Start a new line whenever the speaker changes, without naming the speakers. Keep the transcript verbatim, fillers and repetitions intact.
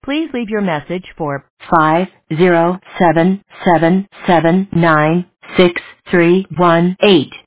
Please leave your message for five zero seven seven seven nine six three one eight.